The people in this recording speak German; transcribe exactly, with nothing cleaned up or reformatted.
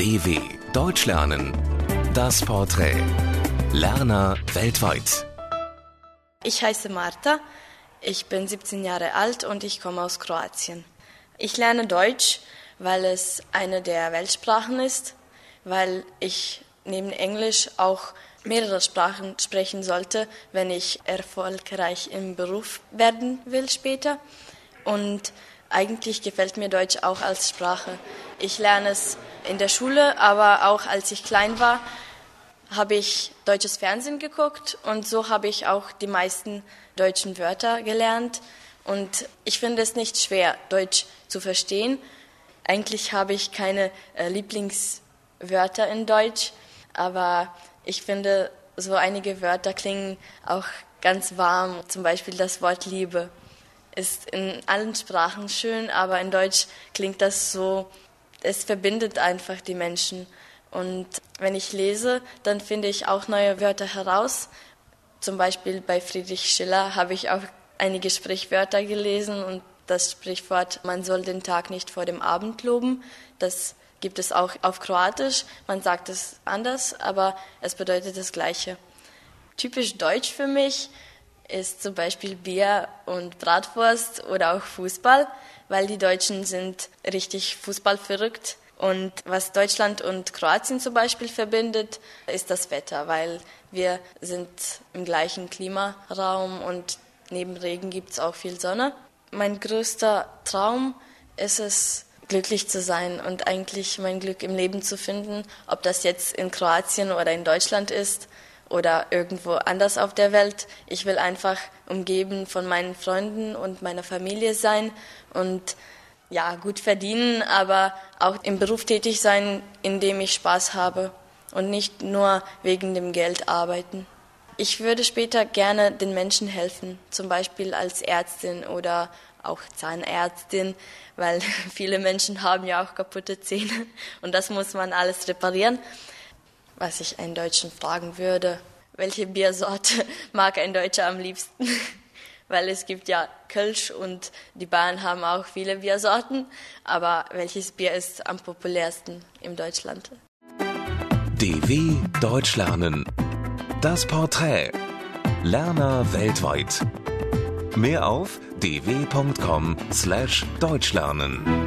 D W Deutsch lernen. Das Porträt. Lerner weltweit. Ich heiße Marta, ich bin siebzehn Jahre alt und ich komme aus Kroatien. Ich lerne Deutsch, weil es eine der Weltsprachen ist, weil ich neben Englisch auch mehrere Sprachen sprechen sollte, wenn ich erfolgreich im Beruf werden will später. Und eigentlich gefällt mir Deutsch auch als Sprache. Ich lerne es in der Schule, aber auch als ich klein war, habe ich deutsches Fernsehen geguckt und so habe ich auch die meisten deutschen Wörter gelernt. Und ich finde es nicht schwer, Deutsch zu verstehen. Eigentlich habe ich keine äh, Lieblingswörter in Deutsch, aber ich finde, so einige Wörter klingen auch ganz warm. Zum Beispiel das Wort Liebe ist in allen Sprachen schön, aber in Deutsch klingt das so, es verbindet einfach die Menschen. Und wenn ich lese, dann finde ich auch neue Wörter heraus. Zum Beispiel bei Friedrich Schiller habe ich auch einige Sprichwörter gelesen und das Sprichwort, man soll den Tag nicht vor dem Abend loben, das gibt es auch auf Kroatisch. Man sagt es anders, aber es bedeutet das Gleiche. Typisch deutsch für mich ist zum Beispiel Bier und Bratwurst oder auch Fußball, weil die Deutschen sind richtig fußballverrückt. Und was Deutschland und Kroatien zum Beispiel verbindet, ist das Wetter, weil wir sind im gleichen Klimaraum und neben Regen gibt es auch viel Sonne. Mein größter Traum ist es, glücklich zu sein und eigentlich mein Glück im Leben zu finden, ob das jetzt in Kroatien oder in Deutschland ist oder irgendwo anders auf der Welt. Ich will einfach umgeben von meinen Freunden und meiner Familie sein und ja, gut verdienen, aber auch im Beruf tätig sein, in dem ich Spaß habe und nicht nur wegen dem Geld arbeiten. Ich würde später gerne den Menschen helfen, zum Beispiel als Ärztin oder auch Zahnärztin, weil viele Menschen haben ja auch kaputte Zähne und das muss man alles reparieren. Was ich einen Deutschen fragen würde, welche Biersorte mag ein Deutscher am liebsten? Weil es gibt ja Kölsch und die Bayern haben auch viele Biersorten, aber welches Bier ist am populärsten in Deutschland? D W Deutsch lernen. Das Porträt. Lerner weltweit. Mehr auf d w punkt com slash deutschlernen.